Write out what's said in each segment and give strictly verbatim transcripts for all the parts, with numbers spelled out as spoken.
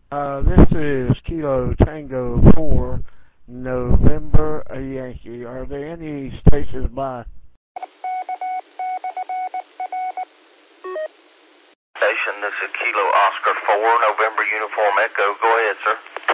Uh, this is Kilo Tango four, November a Yankee. Are there any stations by? Station, this is Kilo Oscar four, November Uniform Echo. Go ahead, sir.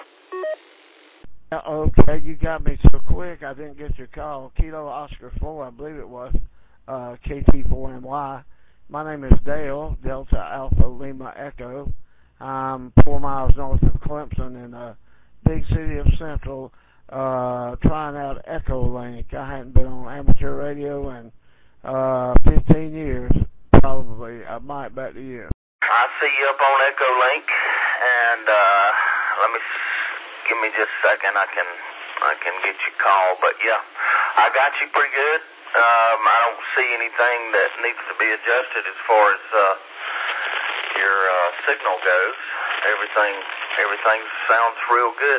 Uh, okay, you got me so quick, I didn't get your call. Kilo Oscar four, I believe it was, uh, K T four N Y. My name is Dale, Delta Alpha Lima Echo. I'm four miles north of Clemson in the big city of Central, uh, trying out Echolink. I hadn't been on amateur radio in uh, fifteen years, probably. I might bet to you. I see you up on Echolink, and uh, let me give me just a second. I can I can get your call, but yeah, I got you pretty good. Um, I don't see anything that needs to be adjusted as far as uh, your uh, signal goes. Everything everything sounds real good.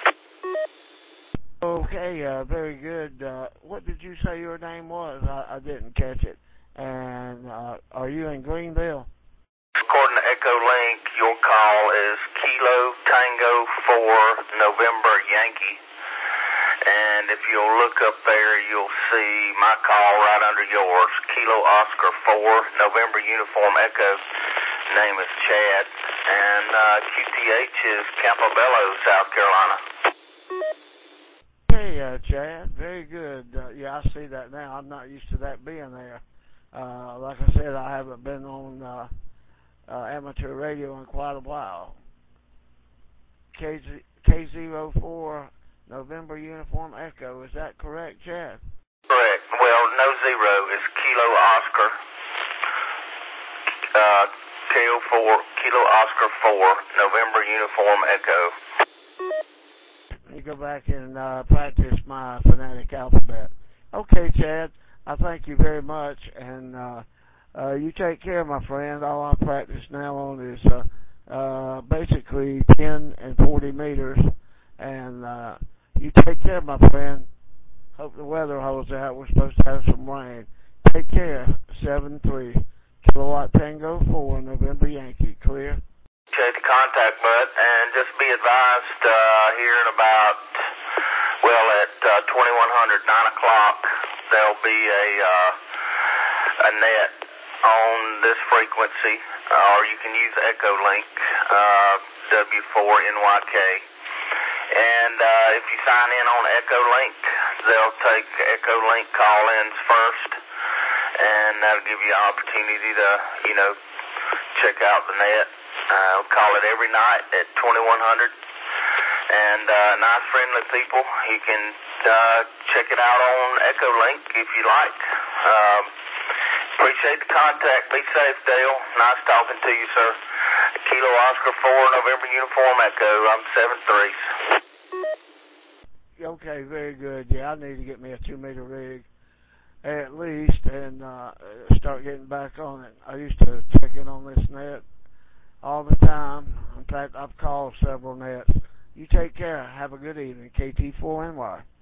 Okay, uh, very good. Uh, what did you say your name was? I, I didn't catch it. And uh, are you in Greenville? According to Echolink, your call is Kilo Tango four, November Yankee. And if you'll look up there, you'll see my call right under yours, Kilo Oscar four, November Uniform Echo. Name is Chad, and uh, Q T H is Campobello, South Carolina. Hey, uh, Chad, very good. Uh, yeah, I see that now. I'm not used to that being there. Uh, like I said, I haven't been on uh, uh, amateur radio in quite a while. K zero four, November Uniform Echo. Is that correct, Chad? Correct. Well, no zero. It's Kilo Oscar. Uh, K O four, Kilo Oscar four, November Uniform Echo. Let me go back and uh, practice my phonetic alphabet. Okay, Chad. I thank you very much, and uh, uh, you take care, my friend. All I practice now on is uh, uh, basically ten and forty meters, and uh, you take care, my friend. Hope the weather holds out. We're supposed to have some rain. Take care. seven three, Kilowatt Tango four, November Yankee. Clear? Appreciate the contact, bud, and just be advised uh, here in about, well, at uh, twenty-one hundred, nine o'clock, there'll be a, uh, a net on this frequency, uh, or you can use Echolink, uh, W four N Y K. And uh, if you sign in on Echolink, they'll take Echolink call-ins first, and that'll give you an opportunity to, you know, check out the net. Uh, we'll call it every night at twenty-one hundred. And uh, nice, friendly people. You can uh, check it out on Echolink if you like. Um, appreciate the contact. Be safe, Dale. Nice talking to you, sir. Kilo Oscar four, November Uniform Echo. I'm seven three. Okay, very good. Yeah, I need to get me a two-meter rig at least and uh, start getting back on it. I used to check in on this net all the time. In fact, I've called several nets. You take care. Have a good evening. K T four N Y.